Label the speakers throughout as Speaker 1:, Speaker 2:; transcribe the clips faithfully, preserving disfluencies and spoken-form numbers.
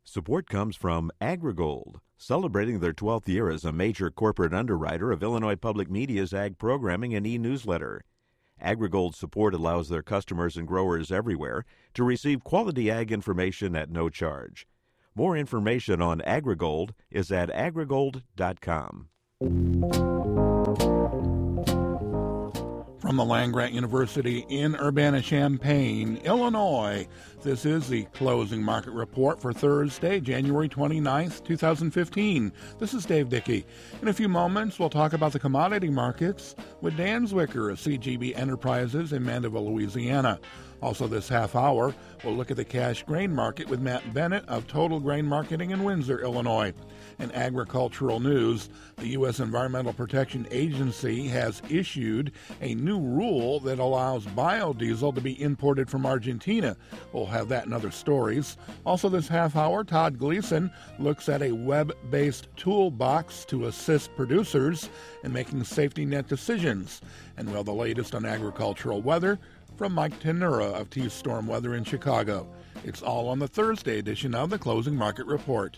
Speaker 1: Support comes from AgriGold, celebrating their twelfth year as a major corporate underwriter of Illinois Public Media's ag programming and e-newsletter. AgriGold support allows their customers and growers everywhere to receive quality ag information at no charge. More information on AgriGold is at agrigold dot com.
Speaker 2: From the land-grant University in Urbana-Champaign, Illinois, this is the closing market report for Thursday, January twenty-ninth, twenty fifteen. This is Dave Dickey. In a few moments, we'll talk about the commodity markets with Dan Zwicker of C G B Enterprises in Mandeville, Louisiana. Also this half hour, we'll look at the cash grain market with Matt Bennett of Total Grain Marketing in Windsor, Illinois. In agricultural news, the U S Environmental Protection Agency has issued a new rule that allows biodiesel to be imported from Argentina. We'll have that in other stories. Also this half hour, Todd Gleason looks at a web-based toolbox to assist producers in making safety net decisions. And we'll have the latest on agricultural weather from Mike Tenura of T-Storm Weather in Chicago. It's all on the Thursday edition of the Closing Market Report.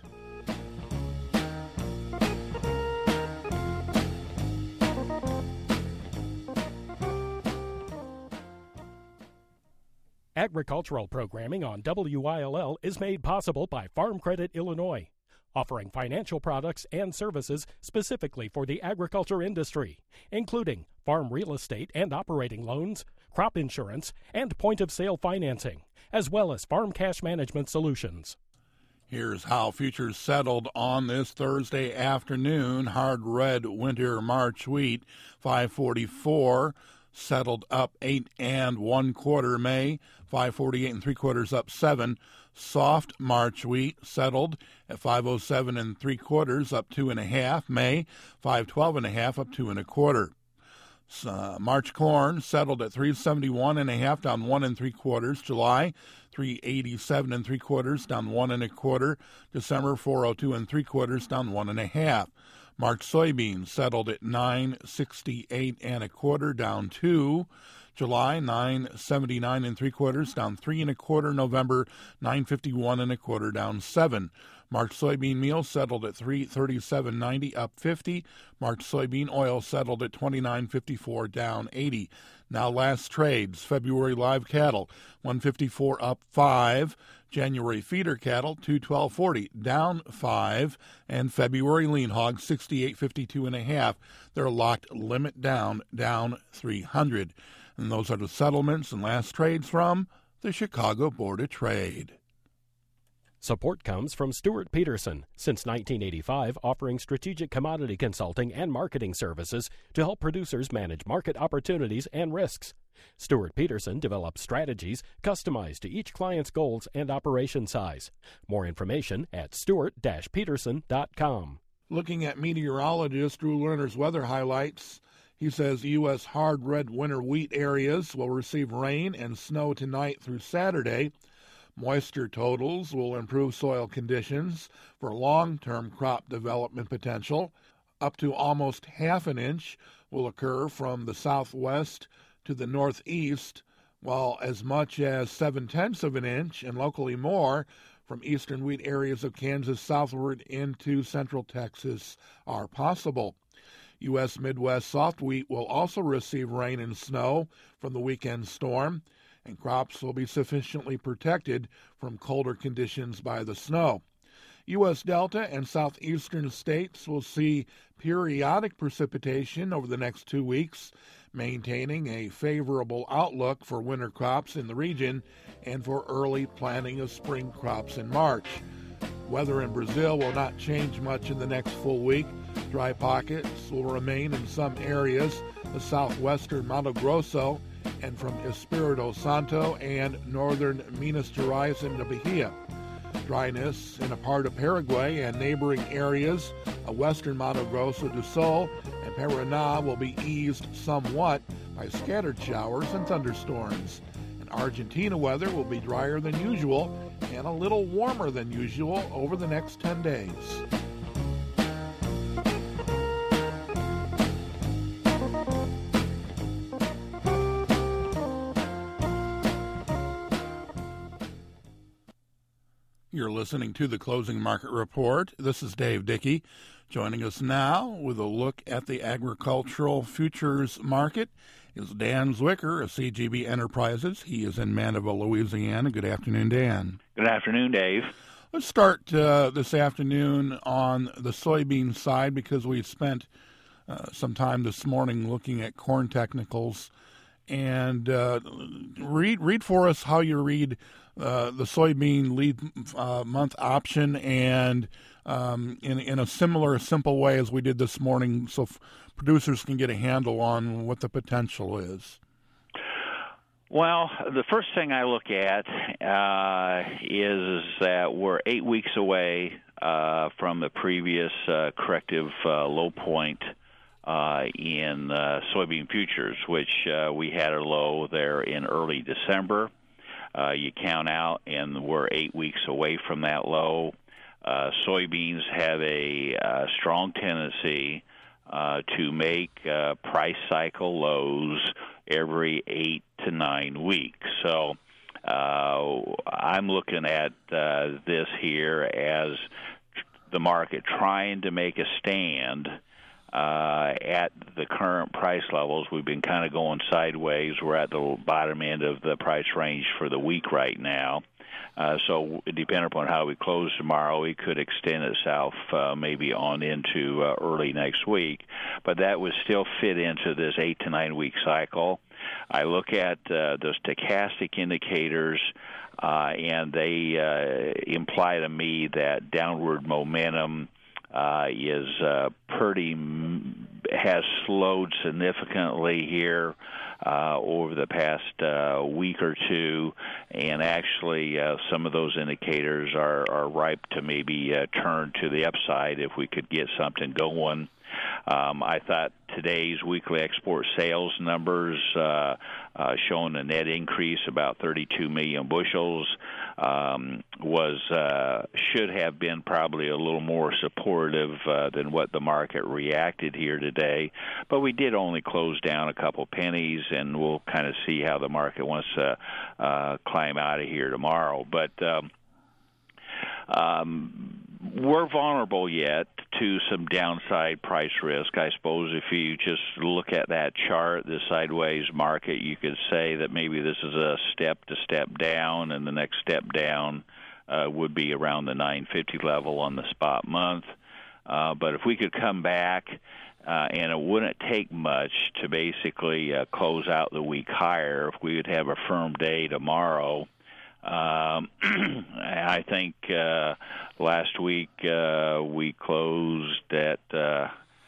Speaker 3: Agricultural programming on W I L L is made possible by Farm Credit Illinois, offering financial products and services specifically for the agriculture industry, including farm real estate and operating loans, crop insurance, and point-of-sale financing, as well as farm cash management solutions.
Speaker 2: Here's how futures settled on this Thursday afternoon. Hard red winter March wheat, five forty-four, settled up eight and one quarter. May, five forty-eight and three quarters, up seven. Soft March wheat settled at five oh seven and three quarters, up two and a half. May, five twelve and a half, up two and a quarter. Uh, March corn settled at three seventy-one and a half, down one and three quarters. July, three eighty-seven and three quarters, down one and a quarter. December, four oh two and three quarters, down one and a half. March soybeans settled at nine sixty-eight and a quarter, down two. July, nine seventy-nine and three quarters, down three and a quarter. November, nine fifty-one and a quarter, down seven. March soybean meal settled at three thirty-seven ninety, up fifty. March soybean oil settled at twenty-nine fifty-four, down eighty. Now last trades, February live cattle, one fifty-four, up five. January feeder cattle, two twelve forty, down five. And February lean hogs, sixty-eight fifty-two and a half. They're locked limit down, down three hundred. And those are the settlements and last trades from the Chicago Board of Trade.
Speaker 3: Support comes from Stuart Peterson, since nineteen eighty-five, offering strategic commodity consulting and marketing services to help producers manage market opportunities and risks. Stuart Peterson develops strategies customized to each client's goals and operation size. More information at stuart dash peterson dot com.
Speaker 2: Looking at meteorologist Drew Lerner's weather highlights, he says U S hard red winter wheat areas will receive rain and snow tonight through Saturday. Moisture totals will improve soil conditions for long-term crop development potential. Up to almost half an inch will occur from the southwest to the northeast, while as much as seven-tenths of an inch and locally more from eastern wheat areas of Kansas southward into central Texas are possible. U S Midwest soft wheat will also receive rain and snow from the weekend storm, and crops will be sufficiently protected from colder conditions by the snow. U S Delta and southeastern states will see periodic precipitation over the next two weeks, maintaining a favorable outlook for winter crops in the region and for early planting of spring crops in March. Weather in Brazil will not change much in the next full week. Dry pockets will remain in some areas, the southwestern Mato Grosso, and from Espírito Santo and northern Minas Gerais into Bahia. Dryness in a part of Paraguay and neighboring areas of western Mato Grosso do Sul and Paraná will be eased somewhat by scattered showers and thunderstorms. And Argentina weather will be drier than usual and a little warmer than usual over the next ten days. You're listening to the Closing Market Report. This is Dave Dickey. Joining us now with a look at the agricultural futures market is Dan Zwicker of C G B Enterprises. He is in Mandeville, Louisiana. Good afternoon, Dan.
Speaker 4: Good afternoon, Dave.
Speaker 2: Let's start uh, this afternoon on the soybean side because we spent uh, some time this morning looking at corn technicals. And uh, read read for us how you read uh, the soybean lead uh, month option, and um, in in a similar simple way as we did this morning, so f- producers can get a handle on what the potential is.
Speaker 4: Well, the first thing I look at uh, is that we're eight weeks away uh, from the previous uh, corrective uh, low point Uh, in uh, soybean futures, which uh, we had a low there in early December. Uh, you count out, and we're eight weeks away from that low. Uh, soybeans have a uh, strong tendency uh, to make uh, price cycle lows every eight to nine weeks. So uh, I'm looking at uh, this here as the market trying to make a stand Uh, at the current price levels. We've been kind of going sideways. We're at the bottom end of the price range for the week right now. Uh, so depending upon how we close tomorrow, it could extend itself uh, maybe on into uh, early next week. But that would still fit into this eight to nine week cycle. I look at uh, the stochastic indicators, uh, and they uh, imply to me that downward momentum Uh, is uh, pretty has slowed significantly here uh, over the past uh, week or two, and actually uh, some of those indicators are, are ripe to maybe uh, turn to the upside if we could get something going. Um, I thought today's weekly export sales numbers uh, uh, showing a net increase about thirty-two million bushels um, was uh, should have been probably a little more supportive uh, than what the market reacted here today. But we did only close down a couple pennies, and we'll kind of see how the market wants to uh, climb out of here tomorrow. But um, um, we're vulnerable yet to some downside price risk. I suppose if you just look at that chart, the sideways market, you could say that maybe this is a step to step down, and the next step down uh, would be around the nine fifty level on the spot month. Uh, but if we could come back, uh, and it wouldn't take much to basically uh, close out the week higher, if we would have a firm day tomorrow, Um, I think uh, last week uh, we closed at uh,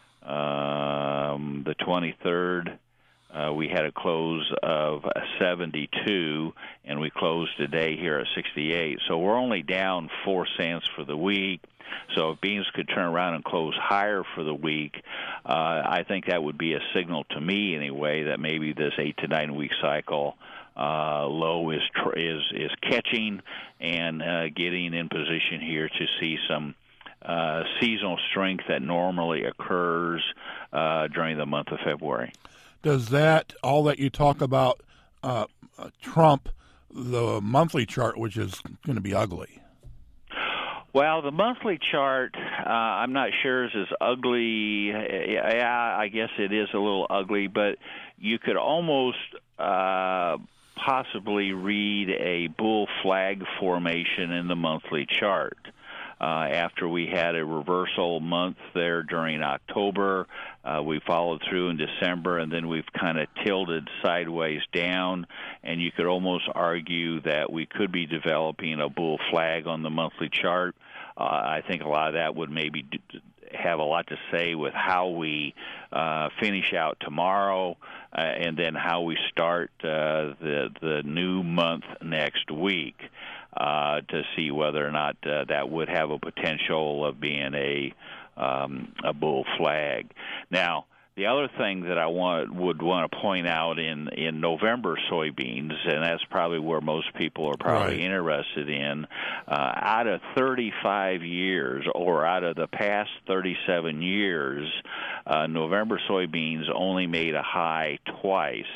Speaker 4: um, the twenty-third. Uh, we had a close of seventy-two, and we closed today here at sixty-eight. So we're only down four cents for the week. So if beans could turn around and close higher for the week, uh, I think that would be a signal to me anyway that maybe this eight to nine week cycle Uh, low is tr- is is catching and uh, getting in position here to see some uh, seasonal strength that normally occurs uh, during the month of February.
Speaker 2: Does that, all that you talk about, uh, uh, trump the monthly chart, which is going to be ugly?
Speaker 4: Well, the monthly chart, uh, I'm not sure is as ugly. Yeah, I guess it is a little ugly, but you could almost uh, possibly read a bull flag formation in the monthly chart. Uh, after we had a reversal month there during October, uh, we followed through in December, and then we've kind of tilted sideways down, and you could almost argue that we could be developing a bull flag on the monthly chart. Uh, I think a lot of that would maybe do, have a lot to say with how we uh, finish out tomorrow, uh, and then how we start uh, the the new month next week, uh, to see whether or not uh, that would have a potential of being a um, a bull flag. Now, the other thing that I want would want to point out in, in November soybeans, and that's probably where most people are probably
Speaker 2: right.
Speaker 4: interested in, uh, out of thirty-five years, or out of the past thirty-seven years, uh, November soybeans only made a high twice.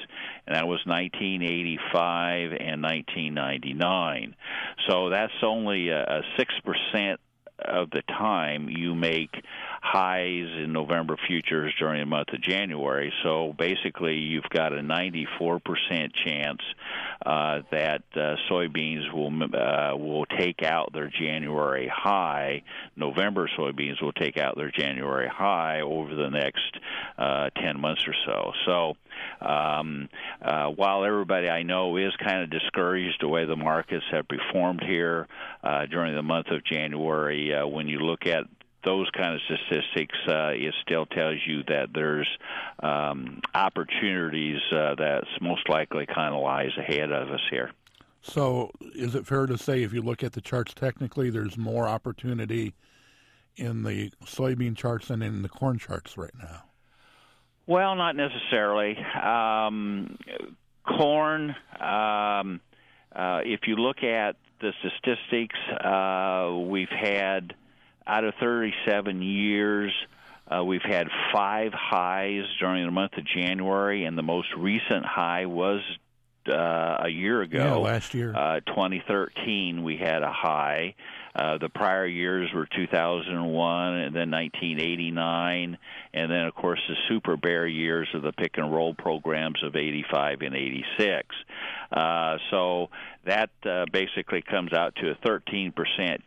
Speaker 4: and that was nineteen eighty-five and nineteen ninety-nine. So that's only a, a six percent of the time you make highs in November futures during the month of January. So basically you've got a ninety-four percent chance uh, that uh, soybeans will uh, will take out their January high. November soybeans will take out their January high over the next uh, ten months or so. So um, uh, while everybody I know is kind of discouraged the way the markets have performed here uh, during the month of January, uh, when you look at those kind of statistics, uh, it still tells you that there's um, opportunities uh, that's most likely kind of lies ahead of us here.
Speaker 2: So is it fair to say if you look at the charts technically, there's more opportunity in the soybean charts than in the corn charts right now?
Speaker 4: Well, not necessarily. Um, corn, um, uh, if you look at the statistics, uh, we've had out of thirty-seven years, uh, we've had five highs during the month of January, and the most recent high was uh, a year ago.
Speaker 2: Yeah, last year.
Speaker 4: Uh, twenty thirteen, we had a high. Uh, the prior years were two thousand one and then nineteen eighty-nine, and then, of course, the super bear years of the pick and roll programs of eighty-five and eighty-six. Uh, so that uh, basically comes out to a thirteen percent.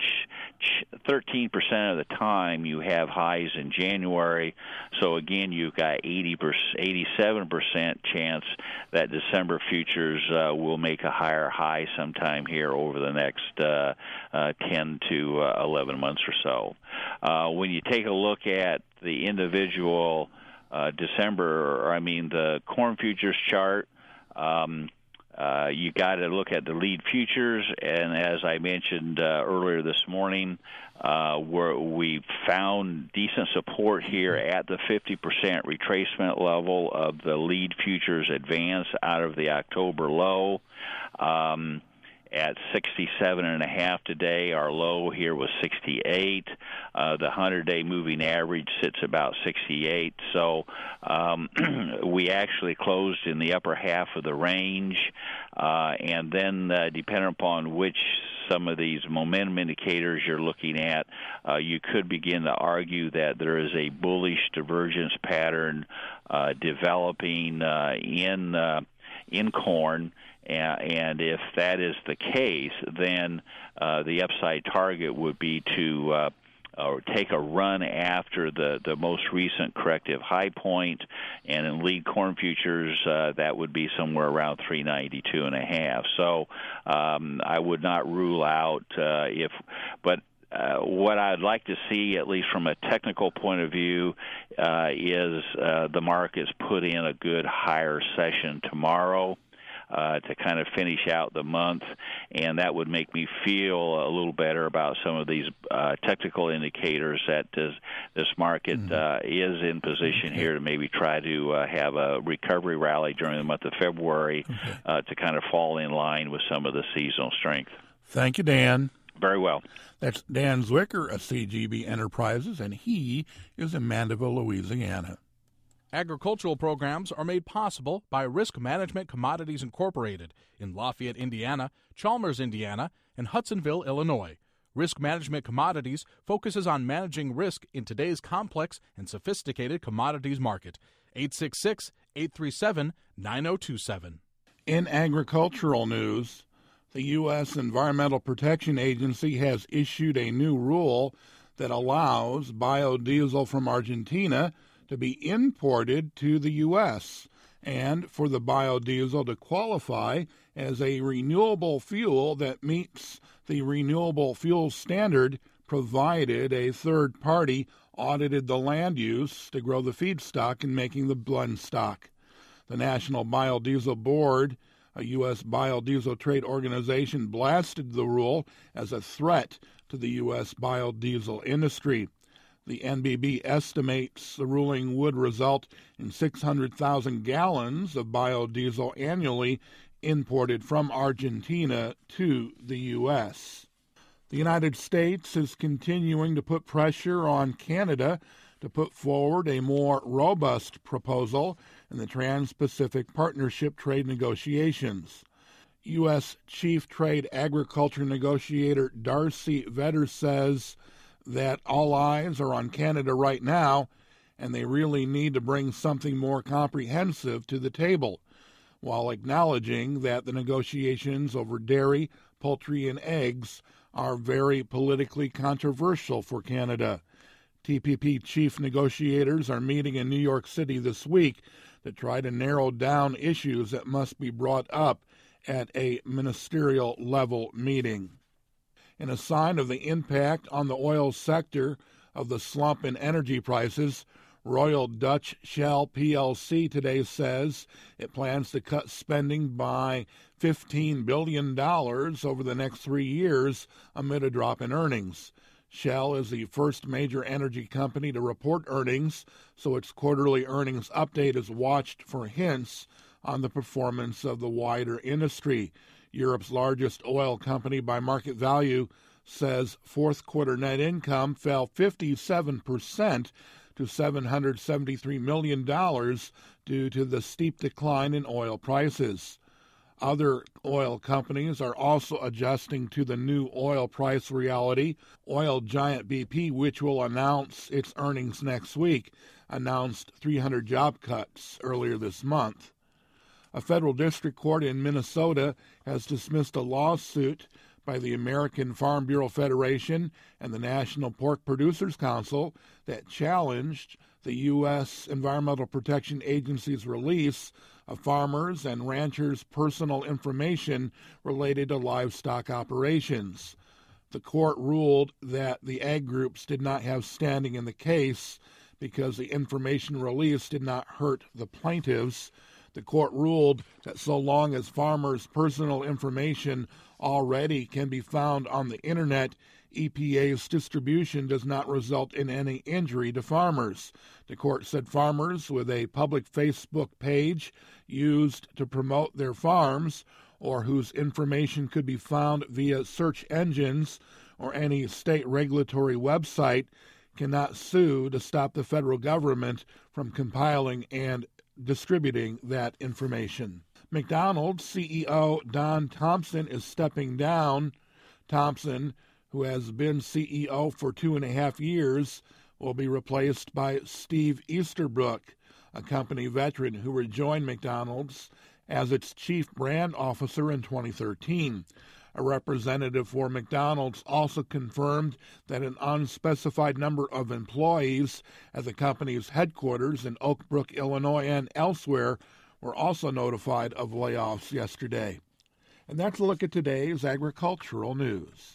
Speaker 4: thirteen percent of the time you have highs in January. So again, you've got eighty percent, eighty-seven percent chance that December futures uh, will make a higher high sometime here over the next uh, uh, ten to eleven months or so. Uh, when you take a look at the individual uh, December, or I mean the corn futures chart, um, Uh, you got to look at the lead futures, and as I mentioned uh, earlier this morning, uh, where we found decent support here at the fifty percent retracement level of the lead futures advance out of the October low. Um, At sixty-seven and a half today, our low here was sixty-eight. Uh, the hundred-day moving average sits about sixty-eight. So um, we actually closed in the upper half of the range. Uh, and then uh, depending upon which some of these momentum indicators you're looking at, uh, you could begin to argue that there is a bullish divergence pattern uh, developing uh, in uh, in corn. And if that is the case, then uh, the upside target would be to uh, uh, take a run after the, the most recent corrective high point, and in lead corn futures, uh, that would be somewhere around three ninety-two and a half. So um, I would not rule out uh, if, but. Uh, what I'd like to see, at least from a technical point of view, uh, is uh, the markets put in a good higher session tomorrow. Uh, to kind of finish out the month, and that would make me feel a little better about some of these uh, technical indicators that this, this market mm-hmm. uh, is in position okay. here to maybe try to uh, have a recovery rally during the month of February okay. uh, to kind of fall in line with some of the seasonal strength.
Speaker 2: Thank you, Dan.
Speaker 4: Very well.
Speaker 2: That's Dan Zwicker of C G B Enterprises, and he is in Mandeville, Louisiana.
Speaker 5: Agricultural programs are made possible by Risk Management Commodities Incorporated in Lafayette, Indiana, Chalmers, Indiana, and Hudsonville, Illinois. Risk Management Commodities focuses on managing risk in today's complex and sophisticated commodities market. eight six six, eight three seven, nine zero two seven.
Speaker 2: In agricultural news, the U S Environmental Protection Agency has issued a new rule that allows biodiesel from Argentina to be imported to the U S, and for the biodiesel to qualify as a renewable fuel that meets the renewable fuel standard, provided a third party audited the land use to grow the feedstock and making the blend stock. The National Biodiesel Board, a U S biodiesel trade organization, blasted the rule as a threat to the U S biodiesel industry. The N B B estimates the ruling would result in six hundred thousand gallons of biodiesel annually imported from Argentina to the U S. The United States is continuing to put pressure on Canada to put forward a more robust proposal in the Trans-Pacific Partnership trade negotiations. U S. Chief Trade Agriculture Negotiator Darcy Vedder says that all eyes are on Canada right now, and they really need to bring something more comprehensive to the table, while acknowledging that the negotiations over dairy, poultry, and eggs are very politically controversial for Canada. T P P chief negotiators are meeting in New York City this week to try to narrow down issues that must be brought up at a ministerial level meeting. In a sign of the impact on the oil sector of the slump in energy prices, Royal Dutch Shell P L C today says it plans to cut spending by fifteen billion dollars over the next three years amid a drop in earnings. Shell is the first major energy company to report earnings, so its quarterly earnings update is watched for hints on the performance of the wider industry. Europe's largest oil company by market value says fourth quarter net income fell fifty-seven percent to seven hundred seventy-three million dollars due to the steep decline in oil prices. Other oil companies are also adjusting to the new oil price reality. Oil giant B P, which will announce its earnings next week, announced three hundred job cuts earlier this month. A federal district court in Minnesota has dismissed a lawsuit by the American Farm Bureau Federation and the National Pork Producers Council that challenged the U S. Environmental Protection Agency's release of farmers' and ranchers' personal information related to livestock operations. The court ruled that the ag groups did not have standing in the case because the information released did not hurt the plaintiffs. The court ruled that so long as farmers' personal information already can be found on the Internet, E P A's distribution does not result in any injury to farmers. The court said farmers with a public Facebook page used to promote their farms or whose information could be found via search engines or any state regulatory website cannot sue to stop the federal government from compiling and distributing that information. McDonald's C E O Don Thompson is stepping down. Thompson, who has been C E O for two and a half years, will be replaced by Steve Easterbrook, a company veteran who rejoined McDonald's as its chief brand officer in twenty thirteen. A representative for McDonald's also confirmed that an unspecified number of employees at the company's headquarters in Oak Brook, Illinois, and elsewhere were also notified of layoffs yesterday. And that's a look at today's agricultural news.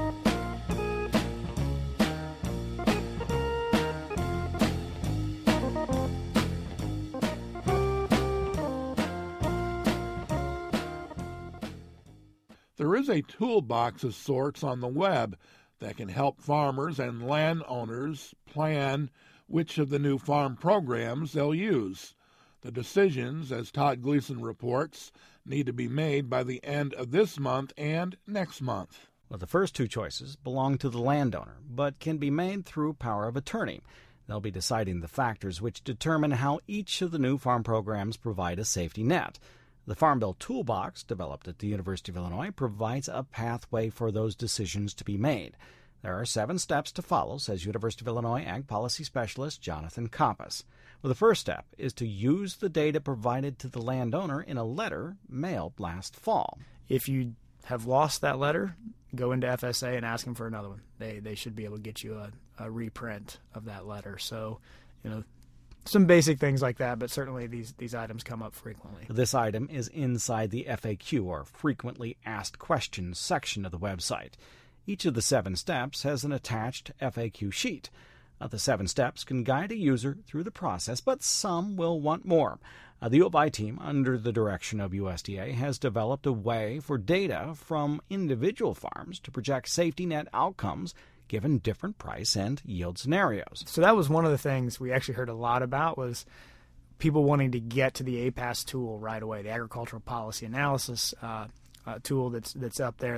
Speaker 2: There is a toolbox of sorts on the web that can help farmers and landowners plan which of the new farm programs they'll use. The decisions, as Todd Gleason reports, need to be made by the end of this month and next month.
Speaker 6: Well, the first two choices belong to the landowner, but can be made through power of attorney. They'll be deciding the factors which determine how each of the new farm programs provide a safety net. The Farm Bill Toolbox, developed at the University of Illinois, provides a pathway for those decisions to be made. There are seven steps to follow, says University of Illinois Ag Policy Specialist Jonathan Koppas. Well, the first step is to use the data provided to the landowner in a letter mailed last fall.
Speaker 7: If you have lost that letter, go into F S A and ask them for another one. They they should be able to get you a, a reprint of that letter. So, you know, some basic things like that, but certainly these, these items come up frequently.
Speaker 6: This item is inside the F A Q, or Frequently Asked Questions, section of the website. Each of the seven steps has an attached F A Q sheet. Uh, the seven steps can guide a user through the process, but some will want more. Uh, the U of I team, under the direction of U S D A, has developed a way for data from individual farms to project safety net outcomes given different price and yield scenarios.
Speaker 7: So that was one of the things we actually heard a lot about, was people wanting to get to the A P A S tool right away, the Agricultural Policy Analysis uh, uh, tool that's that's up there that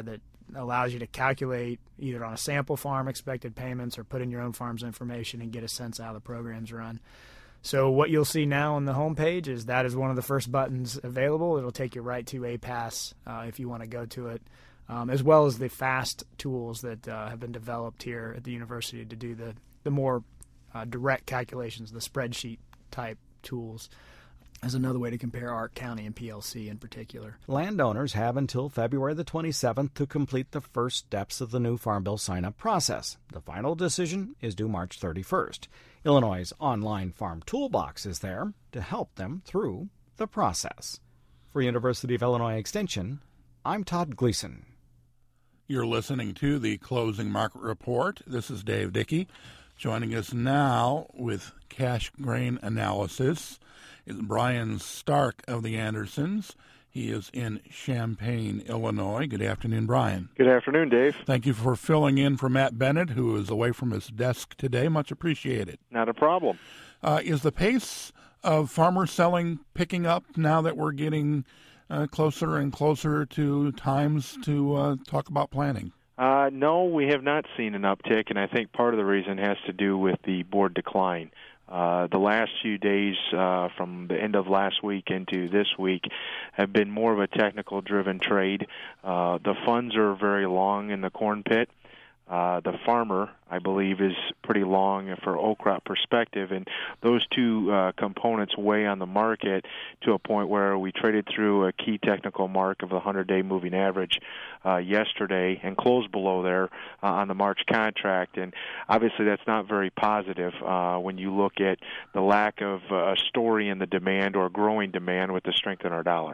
Speaker 7: allows you to calculate either on a sample farm expected payments or put in your own farm's information and get a sense of how the program's run. So what you'll see now on the homepage is that is one of the first buttons available. It'll take you right to A P A S uh, if you want to go to it, um, as well as the FAST tools that uh, have been developed here at the university to do the, the more uh, direct calculations, the spreadsheet type tools, as another way to compare Ark County and P L C in particular.
Speaker 6: Landowners have until February the twenty-seventh to complete the first steps of the new Farm Bill sign-up process. The final decision is due March thirty-first. Illinois' online farm toolbox is there to help them through the process. For University of Illinois Extension, I'm Todd Gleason.
Speaker 2: You're listening to the Closing Market Report. This is Dave Dickey. Joining us now with cash grain analysis is Brian Stark of the Andersons. He is in Champaign, Illinois. Good afternoon, Brian.
Speaker 8: Good afternoon, Dave.
Speaker 2: Thank you for filling in for Matt Bennett, who is away from his desk today. Much appreciated.
Speaker 8: Not a problem.
Speaker 2: Uh, is the pace of farmer selling picking up now that we're getting uh, closer and closer to times to uh, talk about planting?
Speaker 8: Uh, no, we have not seen an uptick, and I think part of the reason has to do with the board decline. Uh, the last few days uh, from the end of last week into this week have been more of a technical-driven trade. Uh, the funds are very long in the corn pit. Uh, the farmer, I believe, is pretty long for old crop perspective, and those two uh, components weigh on the market to a point where we traded through a key technical mark of the hundred-day moving average uh, yesterday and closed below there uh, on the March contract, and obviously that's not very positive uh, when you look at the lack of uh, a story in the demand or growing demand with the strength in our dollar.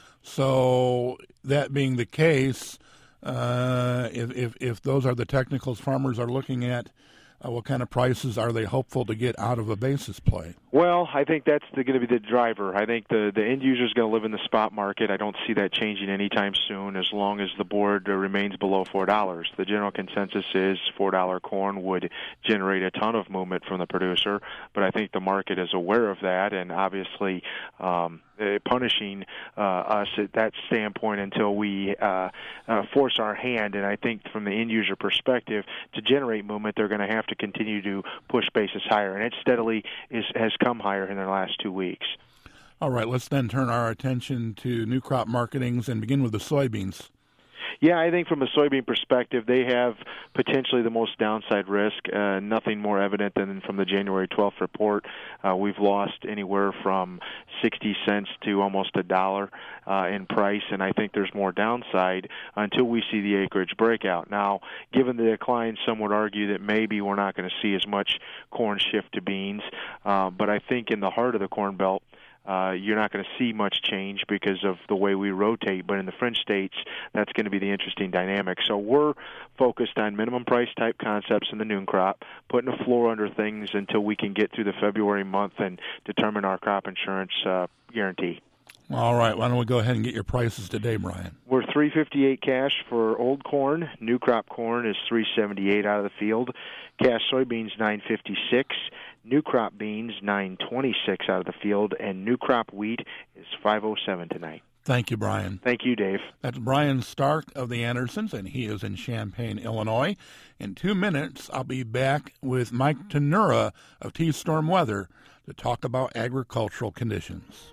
Speaker 2: So that being the case, Uh, if, if if those are the technicals farmers are looking at, uh, what kind of prices are they hopeful to get out of a basis play?
Speaker 8: Well, I think that's going to be the driver. I think the, the end user is going to live in the spot market. I don't see that changing anytime soon as long as the board uh, remains below four dollars. The general consensus is four dollars corn would generate a ton of movement from the producer, but I think the market is aware of that, and obviously um, uh, punishing uh, us at that standpoint until we uh, uh, force our hand. And I think from the end user perspective, to generate movement, they're going to have to continue to push basis higher, and it steadily is has come higher in the last two weeks.
Speaker 2: All right, let's then turn our attention to new crop marketings and begin with the soybeans.
Speaker 8: Yeah, I think from a soybean perspective, they have potentially the most downside risk. Uh, nothing more evident than from the January twelfth report. Uh, we've lost anywhere from sixty cents to almost a dollar uh, in price, and I think there's more downside until we see the acreage breakout. Now, given the decline, some would argue that maybe we're not going to see as much corn shift to beans, uh, but I think in the heart of the Corn Belt, Uh, you're not going to see much change because of the way we rotate, but in the fringe states, that's going to be the interesting dynamic. So we're focused on minimum price type concepts in the noon crop, putting a floor under things until we can get through the February month and determine our crop insurance uh, guarantee.
Speaker 2: All right, why don't we go ahead and get your prices today, Brian?
Speaker 8: We're three fifty-eight cash for old corn. New crop corn is three seventy-eight out of the field. Cash soybeans nine fifty-six. New crop beans nine twenty-six out of the field, and new crop wheat is five oh seven tonight.
Speaker 2: Thank you, Brian.
Speaker 8: Thank you, Dave.
Speaker 2: That's Brian Stark of the Andersons, and he is in Champaign, Illinois. In two minutes, I'll be back with Mike Tenura of T-Storm Weather to talk about agricultural conditions.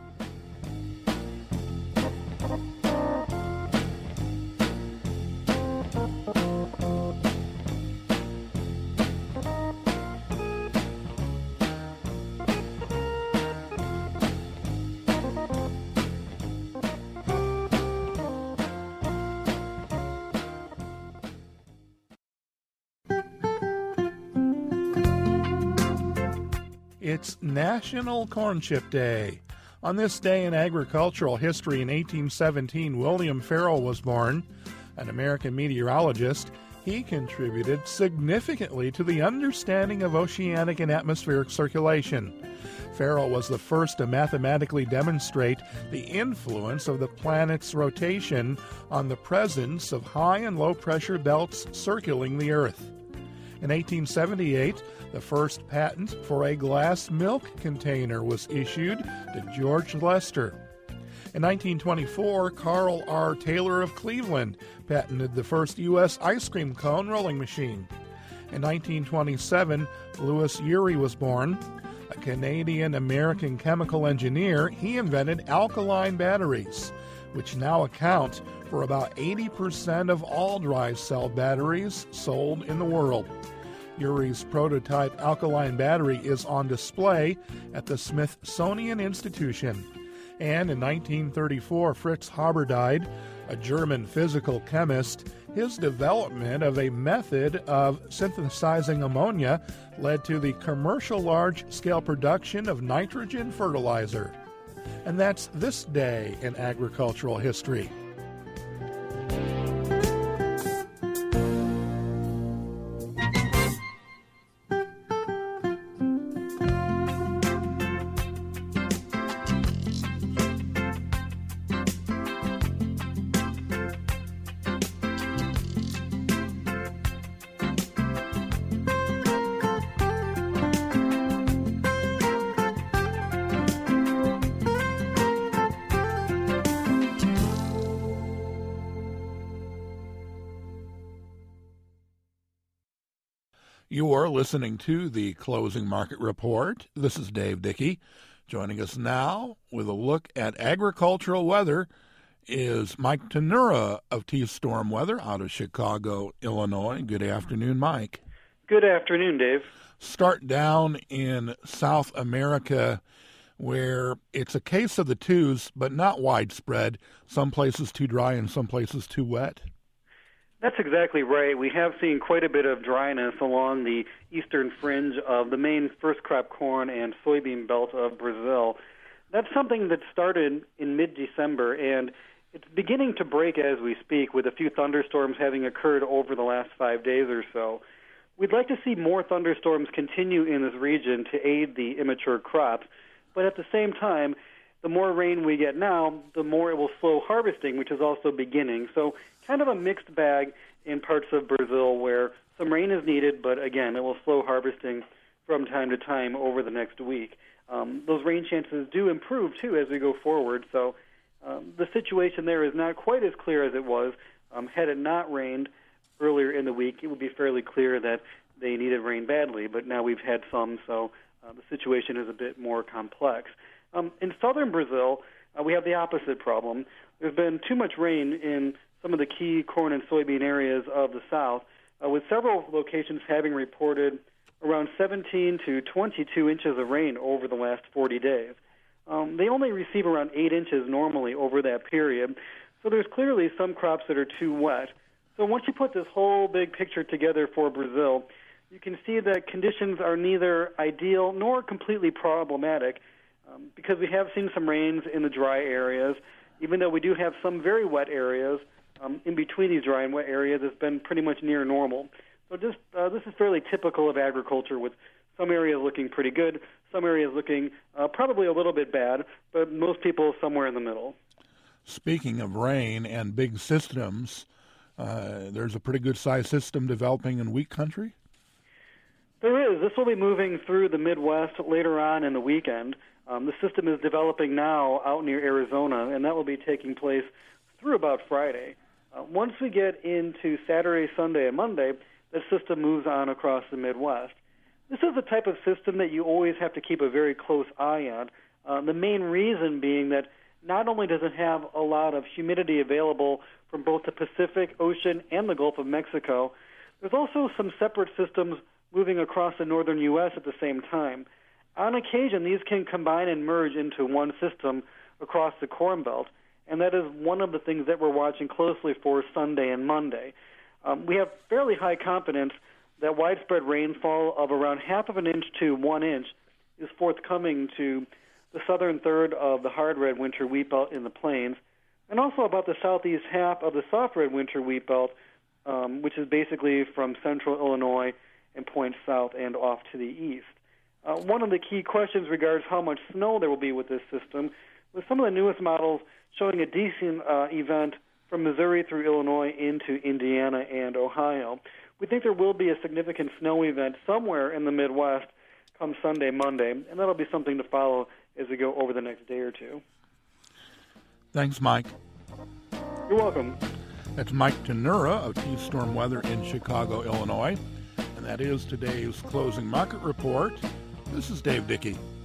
Speaker 2: It's National Corn Chip Day. On this day in agricultural history in eighteen seventeen, William Ferrel was born, an American meteorologist. He contributed significantly to the understanding of oceanic and atmospheric circulation. Ferrel was the first to mathematically demonstrate the influence of the planet's rotation on the presence of high and low pressure belts circling the Earth. In eighteen seventy-eight, the first patent for a glass milk container was issued to George Lester. In nineteen twenty-four, Carl R. Taylor of Cleveland patented the first U S ice cream cone rolling machine. In nineteen twenty-seven, Louis Urey was born. A Canadian-American chemical engineer, he invented alkaline batteries, which now account for about eighty percent of all dry cell batteries sold in the world. Urey's prototype alkaline battery is on display at the Smithsonian Institution. And in nineteen thirty-four, Fritz Haber died, a German physical chemist. His development of a method of synthesizing ammonia led to the commercial large-scale production of nitrogen fertilizer. And that's this day in agricultural history. You are listening to the Closing Market Report. This is Dave Dickey. Joining us now with a look at agricultural weather is Mike Tanura of T-Storm Weather out of Chicago, Illinois. Good afternoon, Mike.
Speaker 9: Good afternoon, Dave.
Speaker 2: Start down in South America where it's a case of the twos, but not widespread. Some places too dry and some places too wet.
Speaker 9: That's exactly right. We have seen quite a bit of dryness along the eastern fringe of the main first crop corn and soybean belt of Brazil. That's something that started in mid-December, and it's beginning to break as we speak, with a few thunderstorms having occurred over the last five days or so. We'd like to see more thunderstorms continue in this region to aid the immature crops, but at the same time, the more rain we get now, the more it will slow harvesting, which is also beginning. So kind of a mixed bag in parts of Brazil where some rain is needed, but again, it will slow harvesting from time to time over the next week. Um, those rain chances do improve, too, as we go forward. So um, the situation there is not quite as clear as it was. Um, had it not rained earlier in the week, it would be fairly clear that they needed rain badly, but now we've had some, so uh, the situation is a bit more complex. Um, in southern Brazil, uh, we have the opposite problem. There's been too much rain in some of the key corn and soybean areas of the south, uh, with several locations having reported around seventeen to twenty-two inches of rain over the last forty days. Um, they only receive around eight inches normally over that period, so there's clearly some crops that are too wet. So once you put this whole big picture together for Brazil, you can see that conditions are neither ideal nor completely problematic, um, because we have seen some rains in the dry areas. Even though we do have some very wet areas, um, in between these dry and wet areas, it's been pretty much near normal. So just, uh, this is fairly typical of agriculture, with some areas looking pretty good, some areas looking uh, probably a little bit bad, but most people somewhere in the middle.
Speaker 2: Speaking of rain and big systems, uh, there's a pretty good-sized system developing in wheat country?
Speaker 9: There is. This will be moving through the Midwest later on in the weekend. Um, the system is developing now out near Arizona, and that will be taking place through about Friday. Uh, once we get into Saturday, Sunday, and Monday, the system moves on across the Midwest. This is the type of system that you always have to keep a very close eye on, uh, the main reason being that not only does it have a lot of humidity available from both the Pacific Ocean and the Gulf of Mexico, there's also some separate systems moving across the northern U S at the same time. On occasion, these can combine and merge into one system across the Corn Belt, and that is one of the things that we're watching closely for Sunday and Monday. Um, we have fairly high confidence that widespread rainfall of around half of an inch to one inch is forthcoming to the southern third of the hard red winter wheat belt in the plains, and also about the southeast half of the soft red winter wheat belt, um, which is basically from central Illinois and points south and off to the east. Uh, one of the key questions regards how much snow there will be with this system, with some of the newest models showing a decent uh, event from Missouri through Illinois into Indiana and Ohio. We think there will be a significant snow event somewhere in the Midwest come Sunday, Monday, and that'll be something to follow as we go over the next day or two.
Speaker 2: Thanks, Mike.
Speaker 9: You're welcome.
Speaker 2: That's Mike Tenura of T-Storm Weather in Chicago, Illinois. And that is today's closing market report. This is Dave Dickey.